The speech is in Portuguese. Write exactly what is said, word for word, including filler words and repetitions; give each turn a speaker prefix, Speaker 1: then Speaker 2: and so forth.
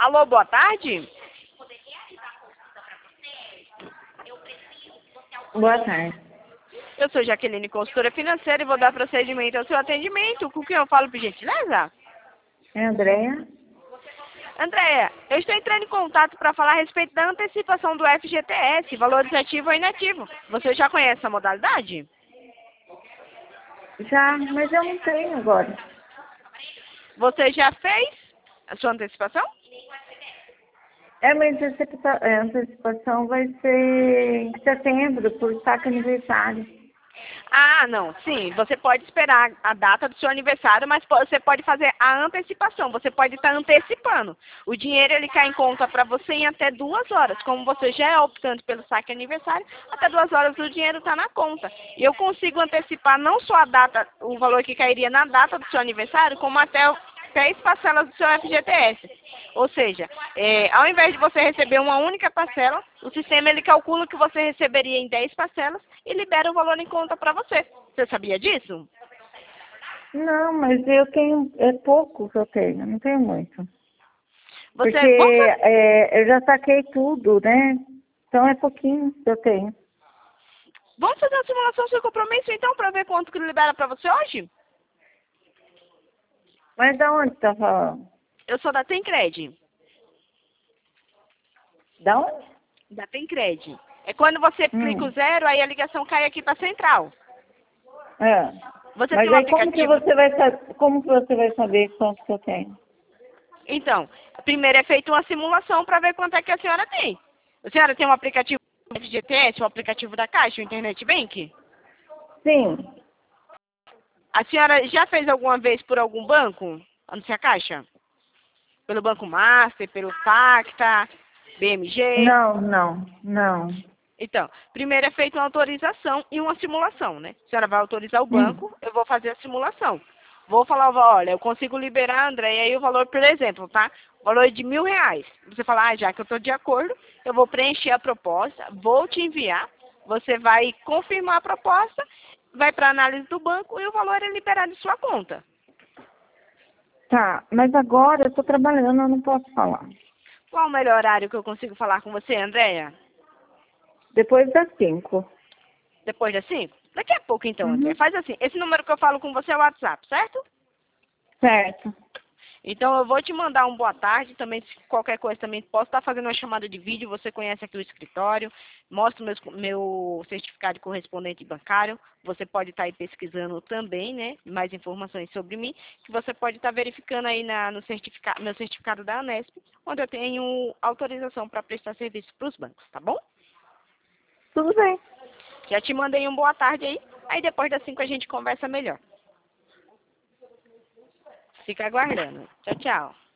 Speaker 1: Alô, boa tarde?
Speaker 2: Boa tarde.
Speaker 1: Eu sou Jaqueline, consultora financeira, e vou dar procedimento ao seu atendimento. Com quem eu falo, por gentileza?
Speaker 2: É Andréia?
Speaker 1: Andréia, eu estou entrando em contato para falar a respeito da antecipação do F G T S, valores ativo ou inativo. Você já conhece a modalidade?
Speaker 2: Já, mas eu não tenho agora.
Speaker 1: Você já fez a sua antecipação?
Speaker 2: É, mas a antecipa- a antecipação vai ser em setembro, por saque aniversário.
Speaker 1: Ah, não, sim, você pode esperar a data do seu aniversário, mas po- você pode fazer a antecipação, você pode estar antecipando. O dinheiro ele cai em conta para você em até duas horas. Como você já é optante pelo saque aniversário, até duas horas o dinheiro está na conta. E eu consigo antecipar não só a data, o valor que cairia na data do seu aniversário, como até dez parcelas do seu F G T S. Ou seja, é, ao invés de você receber uma única parcela, o sistema ele calcula que você receberia em dez parcelas e libera o valor em conta para você. Você sabia disso?
Speaker 2: Não, mas eu tenho, é pouco que eu tenho, não tenho muito.
Speaker 1: Você,
Speaker 2: Porque
Speaker 1: vamos, fa-
Speaker 2: é, eu já saquei tudo, né? Então é pouquinho que eu tenho.
Speaker 1: vamos fazer uma simulação sem compromisso então para ver quanto que libera para você hoje?
Speaker 2: Mas da onde tá falando?
Speaker 1: Eu sou da Tencred.
Speaker 2: Da onde?
Speaker 1: Da Tencred. É quando você clica o
Speaker 2: Hum.
Speaker 1: zero, aí a ligação cai aqui para a central.
Speaker 2: É.
Speaker 1: Você tem
Speaker 2: Mas
Speaker 1: um
Speaker 2: aí como que
Speaker 1: aplicativo?
Speaker 2: você vai saber, como que você vai saber quanto que eu tenho?
Speaker 1: Então, primeiro é feita uma simulação para ver quanto é que a senhora tem. A senhora tem um aplicativo F G T S, um aplicativo da Caixa, o Internet Bank?
Speaker 2: Sim.
Speaker 1: A senhora já fez alguma vez por algum banco, a não ser a Caixa? Pelo Banco Master, pelo Pacta, B M G?
Speaker 2: Não, não, não.
Speaker 1: Então, primeiro é feita uma autorização e uma simulação, né? A senhora vai autorizar o
Speaker 2: Hum.
Speaker 1: banco, eu vou fazer a simulação. Vou falar, olha, eu consigo liberar, André, e aí o valor, por exemplo, tá? O valor é de mil reais. Você fala, ah, já que eu estou de acordo, eu vou preencher a proposta, vou te enviar, você vai confirmar a proposta, vai para a análise do banco e o valor é liberado em sua conta.
Speaker 2: Tá, mas agora eu tô trabalhando, eu não posso falar.
Speaker 1: Qual o melhor horário que eu consigo falar com você, Andréia?
Speaker 2: Depois das cinco.
Speaker 1: Depois das cinco? Daqui a pouco, então, André.
Speaker 2: Uhum.
Speaker 1: Faz assim, esse número que eu falo com você é o WhatsApp, certo?
Speaker 2: Certo.
Speaker 1: Então eu vou te mandar um boa tarde, também se qualquer coisa também posso estar fazendo uma chamada de vídeo, você conhece aqui o escritório, mostro meus, meu certificado de correspondente bancário, você pode estar aí pesquisando também, né, mais informações sobre mim, que você pode estar verificando aí na, no certificado, meu certificado da Anesp, onde eu tenho autorização para prestar serviço para os bancos, tá bom?
Speaker 2: Tudo bem.
Speaker 1: Já te mandei um boa tarde aí, aí depois das cinco a gente conversa melhor. Fica aguardando. Tchau, tchau.